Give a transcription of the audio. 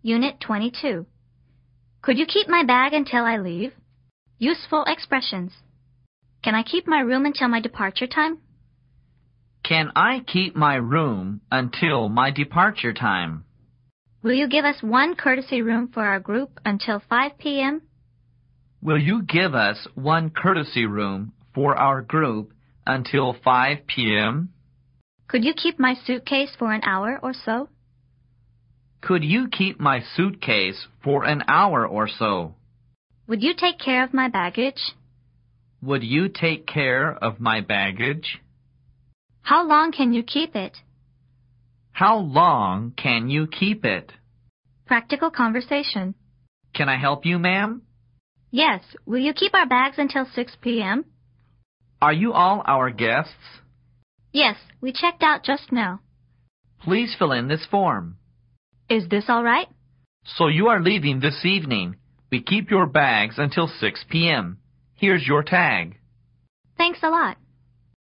Unit 22. Could you keep my bag until I leave? Useful expressions. Can I keep my room until my departure time? Can I keep my room until my departure time? Will you give us one courtesy room for our group until 5 p.m.? Will you give us one courtesy room for our group until 5 p.m.? Could you keep my suitcase for an hour or so? Could you keep my suitcase for an hour or so? Would you take care of my baggage? Would you take care of my baggage? How long can you keep it? How long can you keep it? Practical conversation. Can I help you, ma'am? Yes. Will you keep our bags until 6 p.m.? Are you all our guests? Yes, we checked out just now. Please fill in this form. Is this all right? So you are leaving this evening. We keep your bags until 6 p.m. Here's your tag. Thanks a lot.